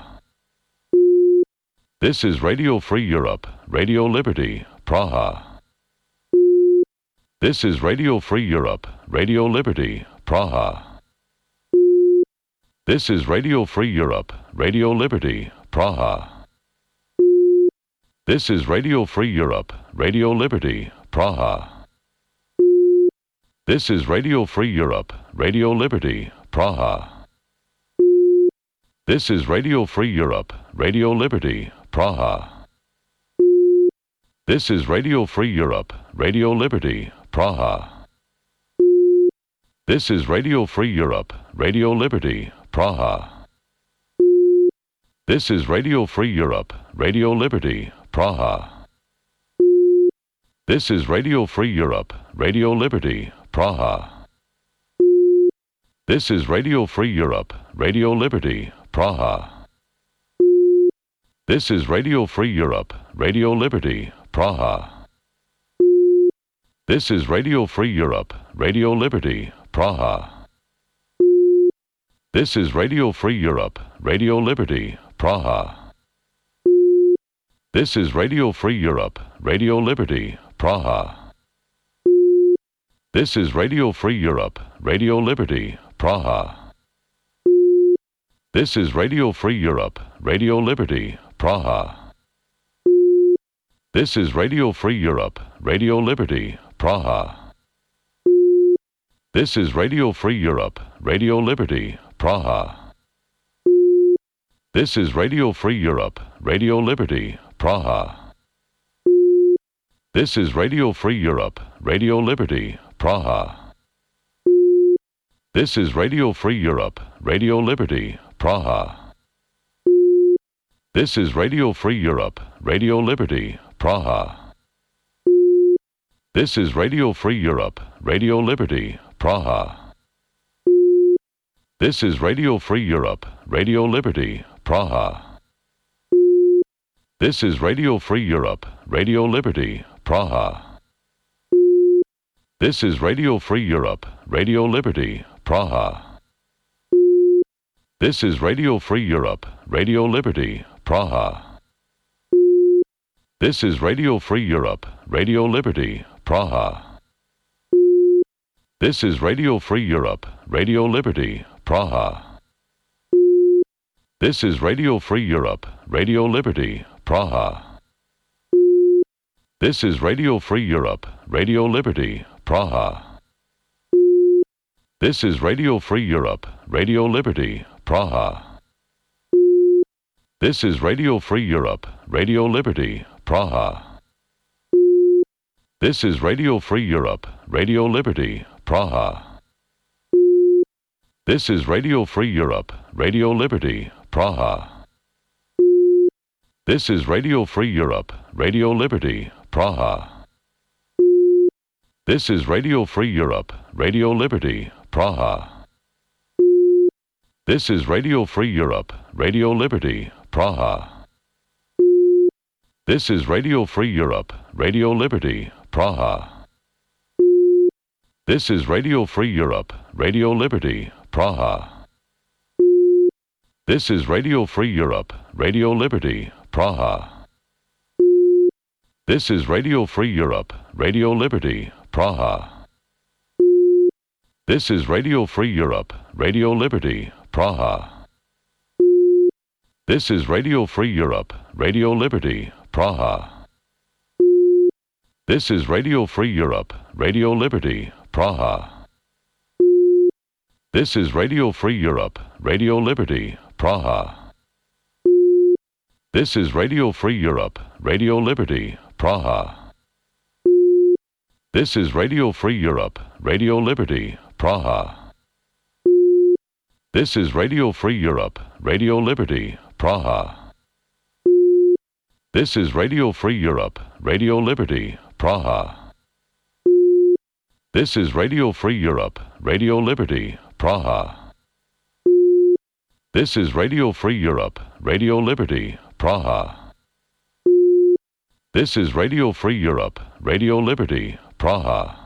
This is Radio Free Europe, Radio Liberty, Praha. This is Radio Free Europe, Radio Liberty, Praha. This is Radio Free Europe, Radio Liberty, Praha. This is Radio Free Europe, Radio Liberty, Praha. This is Radio Free Europe, Radio Liberty, Praha. This is Radio Free Europe, Radio Liberty, Praha. This is Radio Free Europe, Radio Liberty, Praha. This is Radio Free Europe, Radio Liberty, Praha. This is Radio Free Europe, Radio Liberty, Praha. This is Radio Free Europe, Radio Liberty, Praha. This is Radio Free Europe, Radio Liberty, Praha. This is Radio Free Europe, Radio Liberty, Praha. This is Radio Free Europe, Radio Liberty, Praha. This is Radio Free Europe, Radio Liberty, Praha. This is Radio Free Europe, Radio Liberty, Praha. This is Radio Free Europe, Radio Liberty, Praha. This is Radio Free Europe, Radio Liberty, Praha. This is Radio Free Europe, Radio Liberty, Praha. This is Radio Free Europe, Radio Liberty, Praha. This is Radio Free Europe, Radio Liberty, Praha. This is Radio Free Europe, Radio Liberty, Praha. This is Radio Free Europe, Radio Liberty, Praha. This is Radio Free Europe, Radio Liberty, Praha. This is Radio Free Europe, Radio Liberty, Praha. This is Radio Free Europe, Radio Liberty, Praha. This is Radio Free Europe, Radio Liberty, Praha. This is Radio Free Europe, Radio Liberty, Praha. This is Radio Free Europe, Radio Liberty, Praha. This is Radio Free Europe, Radio Liberty, Praha. This is Radio Free Europe, Radio Liberty, Praha. This is Radio Free Europe, Radio Liberty, Praha. This is Radio Free Europe, Radio Liberty, Praha. This is Radio Free Europe, Radio Liberty, Praha. This is Radio Free Europe, Radio Liberty, Praha. This is Radio Free Europe, Radio Liberty, Praha. This is Radio Free Europe, Radio Liberty, Praha. This is Radio Free Europe, Radio Liberty, Praha. This is Radio Free Europe, Radio Liberty, Praha. This is Radio Free Europe, Radio Liberty, Praha. This is Radio Free Europe, Radio Liberty, Praha. This is Radio Free Europe, Radio Liberty, Praha. This is Radio Free Europe, Radio Liberty, Praha. This is Radio Free Europe, Radio Liberty, Praha. This is Radio Free Europe, Radio Liberty, Praha. This is Radio Free Europe, Radio Liberty, Praha. This is Radio Free Europe, Radio Liberty, Praha. This is Radio Free Europe, Radio Liberty, Praha. This is Radio Free Europe, Radio Liberty, Praha. This is Radio Free Europe, Radio Liberty, Praha. This is Radio Free Europe, Radio Liberty, Praha. This is Radio Free Europe, Radio Liberty, Praha. This is Radio Free Europe, Radio Liberty, Praha. This is Radio Free Europe, Radio Liberty, Praha. This is Radio Free Europe, Radio Liberty, Praha.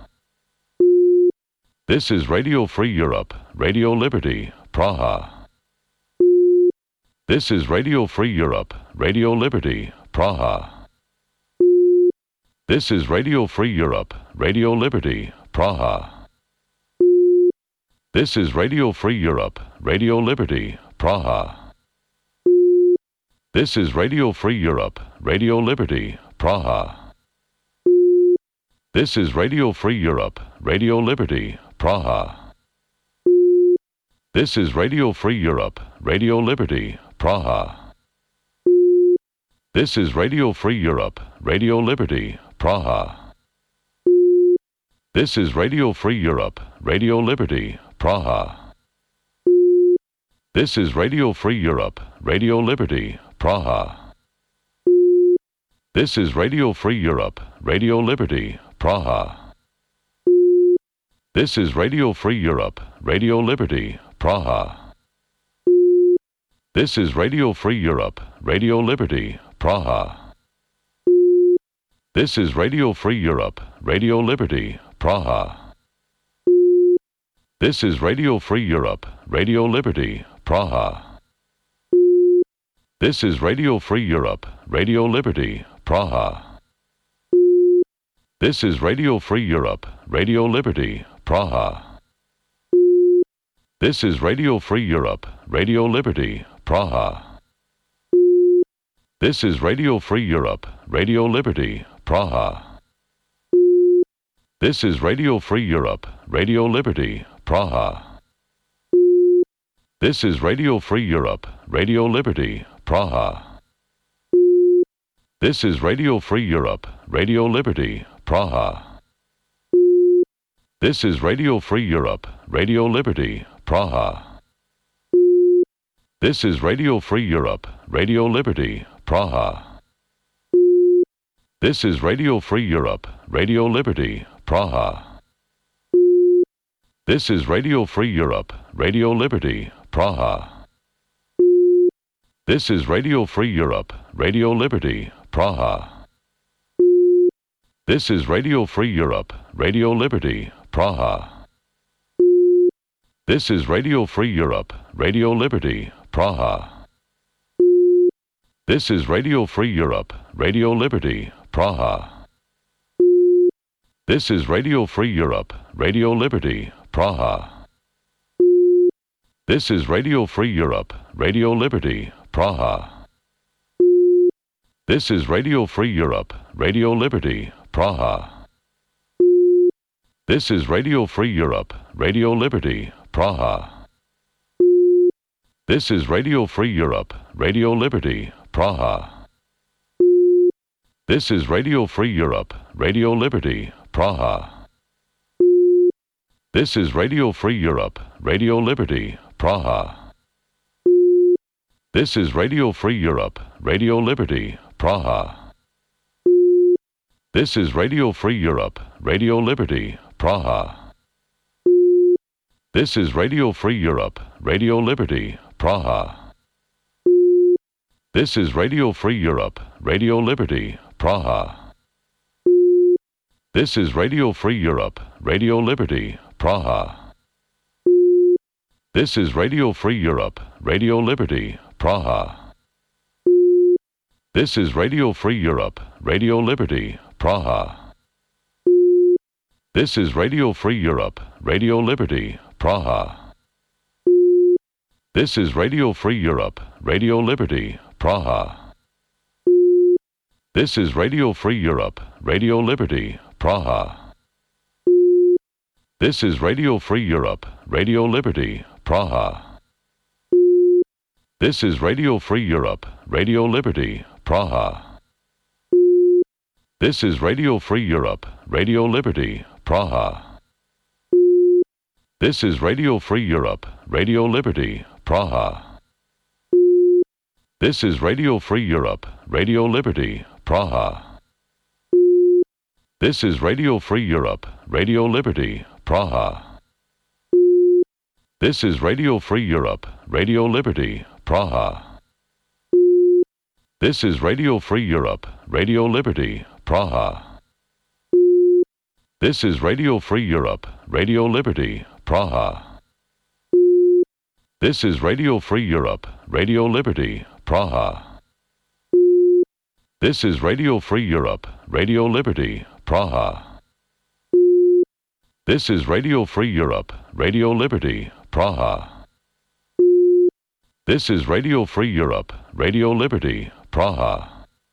This is Radio Free Europe, Radio Liberty, Praha. This is Radio Free Europe, Radio Liberty, Praha. This is Radio Free Europe, Radio Liberty, Praha. This is Radio Free Europe, Radio Liberty, Praha. This is Radio Free Europe, Radio Liberty, Praha. This is Radio Free Europe, Radio Liberty, Praha. This is Radio Free Europe, Radio Liberty, Praha. This is Radio Free Europe, Radio Liberty, Praha. This is Radio Free Europe, Radio Liberty, Praha. This is Radio Free Europe, Radio Liberty, Praha. This is Radio Free Europe, Radio Liberty, Praha. This is Radio Free Europe, Radio Liberty, Praha. This is Radio Free Europe, Radio Liberty, Praha. This is Radio Free Europe, Radio Liberty, Praha. This is Radio Free Europe, Radio Liberty, Praha. This is Radio Free Europe, Radio Liberty, Praha. This is Radio Free Europe, Radio Liberty, Praha. This is Radio Free Europe, Radio Liberty, Praha. This is Radio Free Europe, Radio Liberty, Praha. This is Radio Free Europe, Radio Liberty, Praha. This is Radio Free Europe, Radio Liberty, Praha. This is Radio Free Europe, Radio Liberty, Praha. This is Radio Free Europe, Radio Liberty, Praha. This is Radio Free Europe, Radio Liberty, Praha. This is Radio Free Europe, Radio Liberty, Praha. This is Radio Free Europe, Radio Liberty, Praha. This is Radio Free Europe, Radio Liberty, Praha. This is Radio Free Europe, Radio Liberty, Praha. This is Radio Free Europe, Radio Liberty, Praha. This is Radio Free Europe, Radio Liberty, Praha. This is Radio Free Europe, Radio Liberty, Praha. This is Radio Free Europe, Radio Liberty, Praha. This is Radio Free Europe, Radio Liberty, Praha. This is Radio Free Europe, Radio Liberty, Praha. This is Radio Free Europe, Radio Liberty, Praha. This is Radio Free Europe, Radio Liberty, Praha. This is Radio Free Europe, Radio Liberty, Praha. This is Radio Free Europe, Radio Liberty, Praha. This is Radio Free Europe, Radio Liberty, Praha. This is Radio Free Europe, Radio Liberty, Praha. This is Radio Free Europe, Radio Liberty, Praha. This is Radio Free Europe, Radio Liberty, Praha. This is Radio Free Europe, Radio Liberty, Praha. This is Radio Free Europe, Radio Liberty, Praha. This is Radio Free Europe, Radio Liberty, Praha. This is Radio Free Europe, Radio Liberty, Praha. This is Radio Free Europe, Radio Liberty, Praha. This is Radio Free Europe, Radio Liberty, Praha. This is Radio Free Europe, Radio Liberty, Praha. This is Radio Free Europe, Radio Liberty, Praha. This is Radio Free Europe, Radio Liberty, Praha. This is Radio Free Europe, Radio Liberty, Praha. This is Radio Free Europe, Radio Liberty, Praha. This is Radio Free Europe, Radio Liberty, Praha. This is Radio Free Europe, Radio Liberty, Praha. This is Radio Free Europe, Radio Liberty, Praha. This is Radio Free Europe, Radio Liberty, Praha. This is Radio Free Europe, Radio Liberty, Praha. This is Radio Free Europe, Radio Liberty, Praha. This is Radio Free Europe, Radio Liberty, Praha.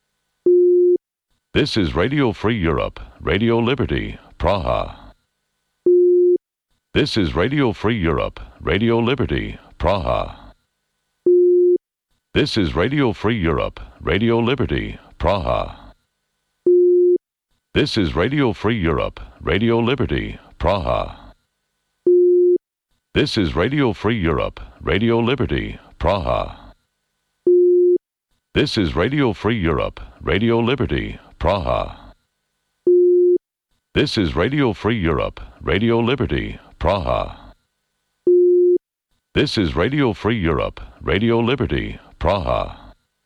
This is Radio Free Europe, Radio Liberty, Praha. This is Radio Free Europe, Radio Liberty, Praha. This is Radio Free Europe, Radio Liberty, Praha. This is Radio Free Europe, Radio Liberty, Praha. This is Radio Free Europe, Radio Liberty, Praha. This is Radio Free Europe, Radio Liberty, Praha. This is Radio Free Europe, Radio Liberty, Praha. This is Radio Free Europe, Radio Liberty, Praha.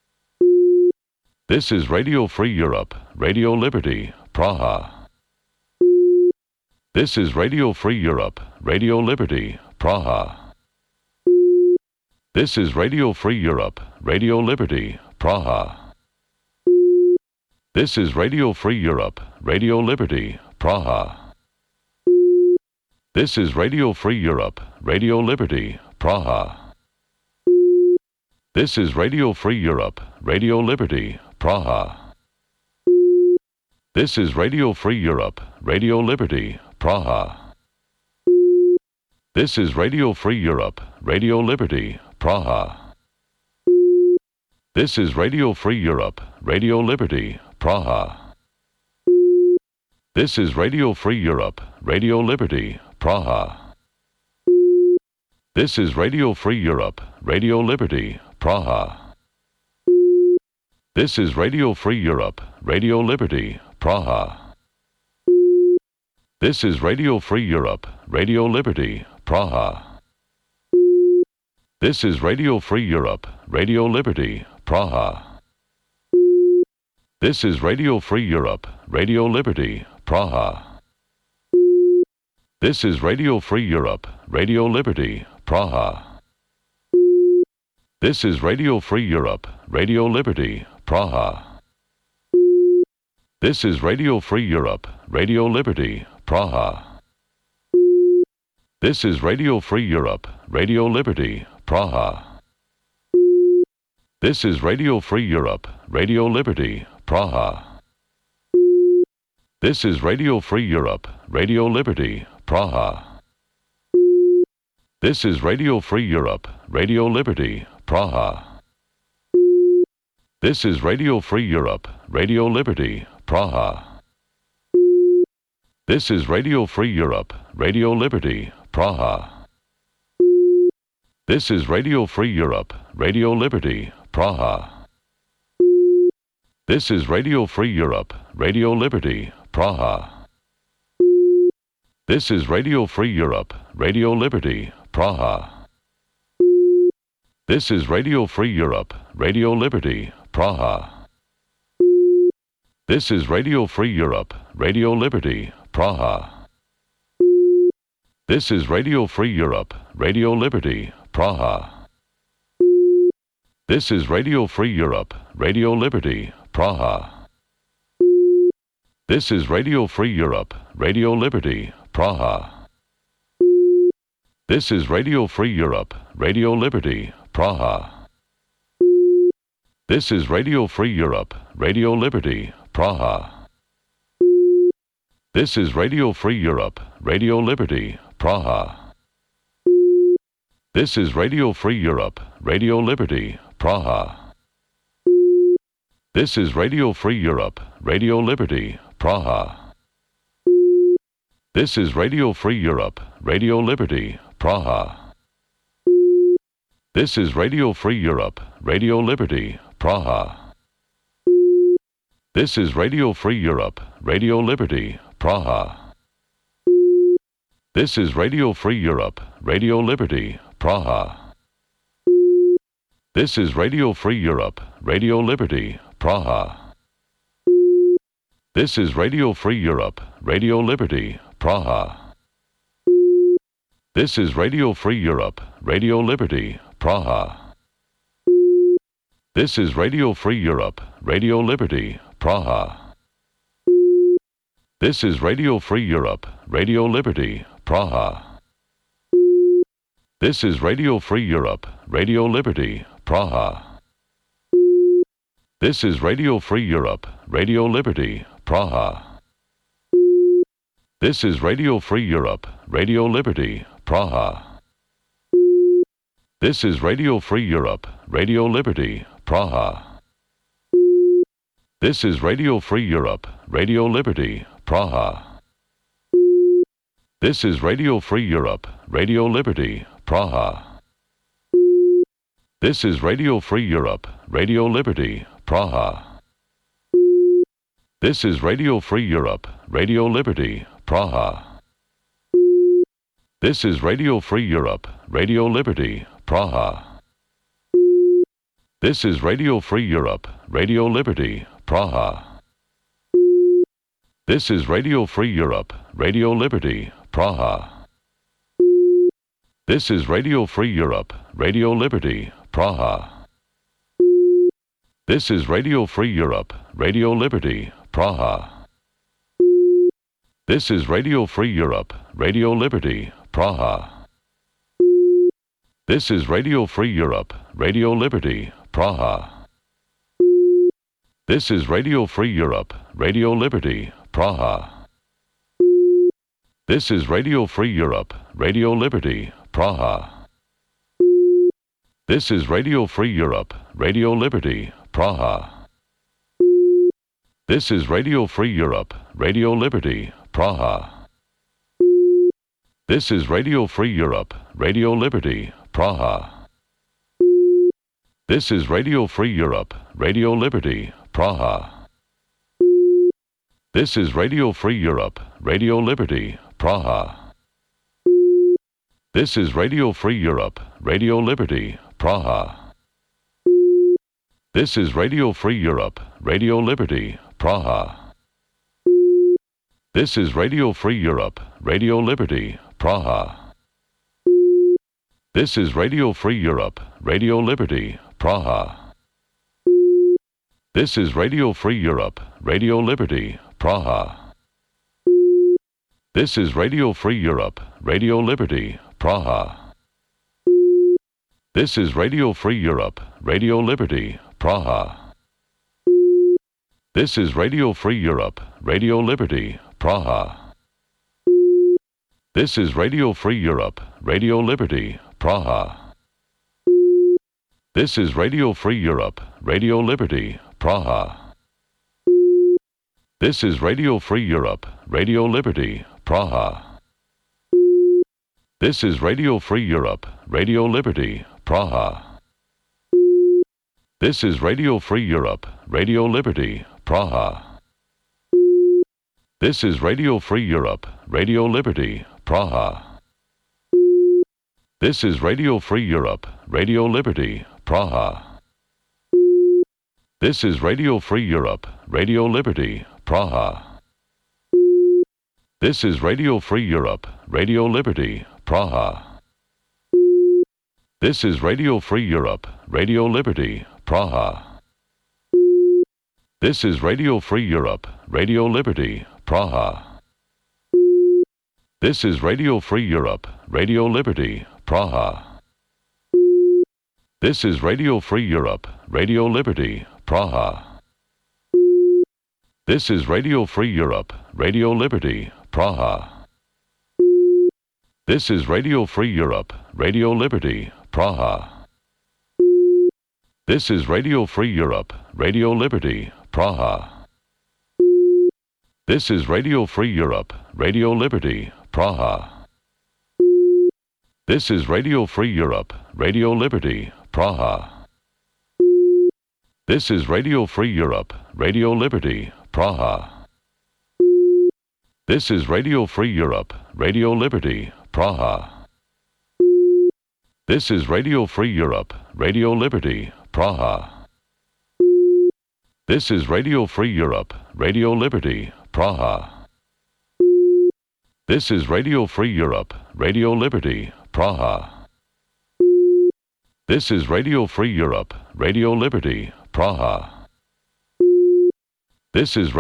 This is Radio Free Europe, Radio Liberty, Praha. This is Radio Free Europe, Radio Liberty, Praha. This is Radio Free Europe, Radio Liberty, Praha. This is Radio Free Europe, Radio Liberty, Praha. This is Radio Free Europe, Radio Liberty, Praha. This is Radio Free Europe, Radio Liberty, Praha. This is Radio Free Europe, Radio Liberty, Praha. This is Radio Free Europe, Radio Liberty, Praha. This is Radio Free Europe, Radio Liberty, Praha. This is Radio Free Europe, Radio Liberty, Praha. This is Radio Free Europe, Radio Liberty, Praha. This is Radio Free Europe, Radio Liberty, Praha. This is Radio Free Europe, Radio Liberty, Praha. This is Radio Free Europe, Radio Liberty, Praha. This is Radio Free Europe, Radio Liberty, Praha. This is Radio Free Europe, Radio Liberty, Praha. This is Radio Free Europe, Radio Liberty, Praha. This is Radio Free Europe, Radio Liberty, Praha. This is Radio Free Europe, Radio Liberty, Praha. This is Radio Free Europe, Radio Liberty, Praha. This is Radio Free Europe, Radio Liberty, Praha. This is Radio Free Europe, Radio Liberty, Praha. This is Radio Free Europe, Radio Liberty, Praha. This is Radio Free Europe, Radio Liberty, Praha. This is Radio Free Europe, Radio Liberty, Praha. This is Radio Free Europe, Radio Liberty, Praha. This is Radio Free Europe, Radio Liberty, Praha. This is Radio Free Europe, Radio Liberty, Praha. This is Radio Free Europe, Radio Liberty, Praha. This is Radio Free Europe, Radio Liberty, Praha. This is Radio Free Europe, Radio Liberty, Praha. This is Radio Free Europe, Radio Liberty, Praha. This is Radio Free Europe, Radio Liberty, Praha. This is Radio Free Europe, Radio Liberty, Praha. This is Radio Free Europe, Radio Liberty, Praha. This is Radio Free Europe, Radio Liberty, Praha. This is Radio Free Europe, Radio Liberty, Praha. This is Radio Free Europe, Radio Liberty, Praha. This is Radio Free Europe, Radio Liberty, Praha. This is Radio Free Europe, Radio Liberty, Praha. This is Radio Free Europe, Radio Liberty, Praha. This is Radio Free Europe, Radio Liberty, Praha. This is Radio Free Europe, Radio Liberty, Praha. This is Radio Free Europe, Radio Liberty, Praha. This is Radio Free Europe, Radio Liberty, Praha. This is Radio Free Europe, Radio Liberty, Praha. This is Radio Free Europe, Radio Liberty, Praha. This is Radio Free Europe, Radio Liberty, Praha. This is Radio Free Europe, Radio Liberty, Praha. This is Radio Free Europe, Radio Liberty, Praha. This is Radio Free Europe, Radio Liberty, Praha. This is Radio Free Europe, Radio Liberty, Praha. This is Radio Free Europe, Radio Liberty, Praha. This is Radio Free Europe, Radio Liberty, Praha. This is Radio Free Europe, Radio Liberty, Praha. This is Radio Free Europe, Radio Liberty, Praha. This is Radio Free Europe, Radio Liberty, Praha. This is Radio Free Europe, Radio Liberty, Praha. This is Radio Free Europe, Radio Liberty, Praha. This is Radio Free Europe, Radio Liberty, Praha. This is Radio Free Europe, Radio Liberty, Praha. This is Radio Free Europe, Radio Liberty, Praha. This is Radio Free Europe, Radio Liberty, Praha. This is Radio Free Europe, Radio Liberty, Praha. This is Radio Free Europe, Radio Liberty, Praha. This is Radio Free Europe, Radio Liberty, Praha. This is Radio Free Europe, Radio Liberty, Praha. This is Radio Free Europe, Radio Liberty, Praha. This is Radio Free Europe, Radio Liberty, Praha. This is Radio Free Europe, Radio Liberty, Praha. This is Radio Free Europe, Radio Liberty, Praha. This is Radio Free Europe, Radio Liberty, Praha. This is Radio Free Europe, Radio Liberty, Praha. This is Radio Free Europe, Radio Liberty, Praha. This is Radio Free Europe, Radio Liberty, Praha. This is Radio Free Europe, Radio Liberty, Praha. This is Radio Free Europe, Radio Liberty, Praha. This is Radio Free Europe, Radio Liberty, Praha. This is Radio Free Europe, Radio Liberty, Praha. This is Radio Free Europe, Radio Liberty, Praha. This is Radio Free Europe, Radio Liberty, Praha. This is Radio Free Europe, Radio Liberty, Praha. This is Radio Free Europe, Radio Liberty, Praha. This is Radio Free Europe, Radio Liberty, Praha. This is Radio Free Europe, Radio Liberty, Praha. This is Radio Free Europe, Radio Liberty, Praha. This is Radio Free Europe, Radio Liberty, Praha. This is Radio Free Europe, Radio Liberty, Praha. This is Radio Free Europe, Radio Liberty, Praha. This is Radio Free Europe, Radio Liberty, Praha. This is Radio Free Europe, Radio Liberty, Praha. This is Radio Free Europe, Radio Liberty, Praha. This is Radio Free Europe, Radio Liberty, Praha. This is Radio Free Europe, Radio Liberty, Praha. This is Radio Free Europe, Radio Liberty, Praha. This is Radio Free Europe, Radio Liberty, Praha. This is Radio Free Europe, Radio Liberty, Praha. This is Radio Free Europe, Radio Liberty, Praha. This is Radio Free Europe, Radio Liberty, Praha. This is Radio Free Europe, Radio Liberty, Praha. This is